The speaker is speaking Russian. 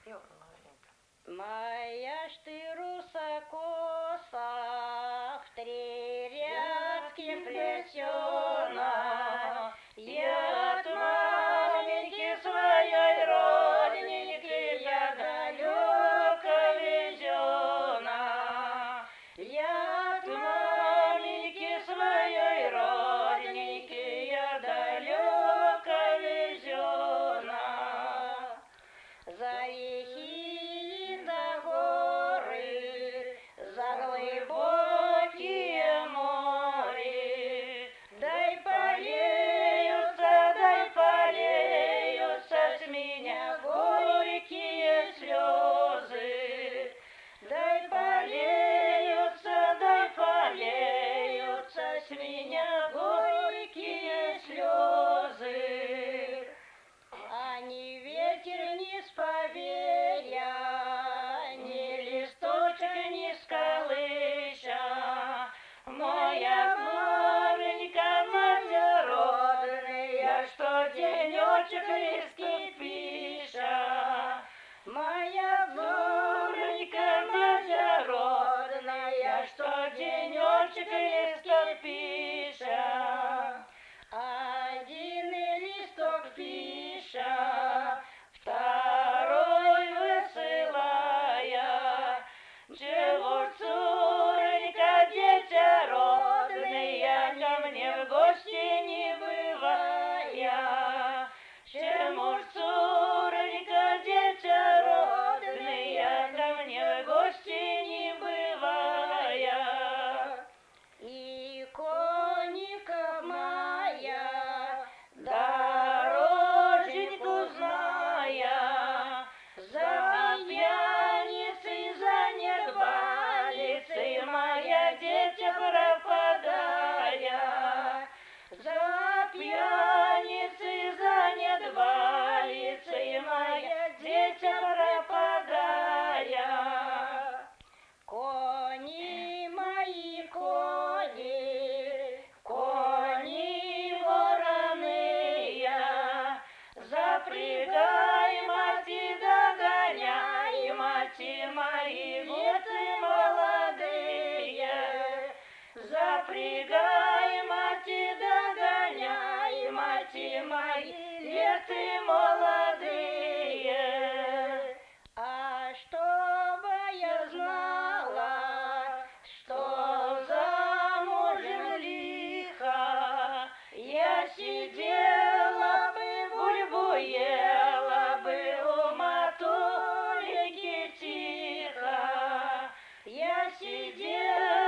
спела маленько. Моя ж ты русокоса, в три рядки плетена, я от маменьки своей родненькой я далеко везена. Я от маменьки своей родненькой я далеко везена. За реки до горы, за глубокие море, дай полеются с меня горькие слезы. Дай полеются с меня горькие слезы. А ни ветер не сповея, ни листочек не сколыша, моя маменька, мать родная, что денечек листки пиша. Моя маменька, мать родная, что денечек листки пиша. Один листок пиша, второй высылая, чего цуренька, дитя родная, ко мне в гости не бывая. Чему ж цуренька, дитя родная, ко мне в гости не бывая. И конников моя, дороженьку зная, за пьяницей, за недбалицей моя дитя пропадая. За пьяницей, за недбалицей моя дитя пропадая. Кони мои, кони вороные, запрягай, мати, догоняй, мати мои веты молодые. Запрягай, мати, догоняй, мати мои веты молодые. А чтобы я знала, что замужем лихо, я сидела бы, бульбу ела бы у матулики тихо. Я сидела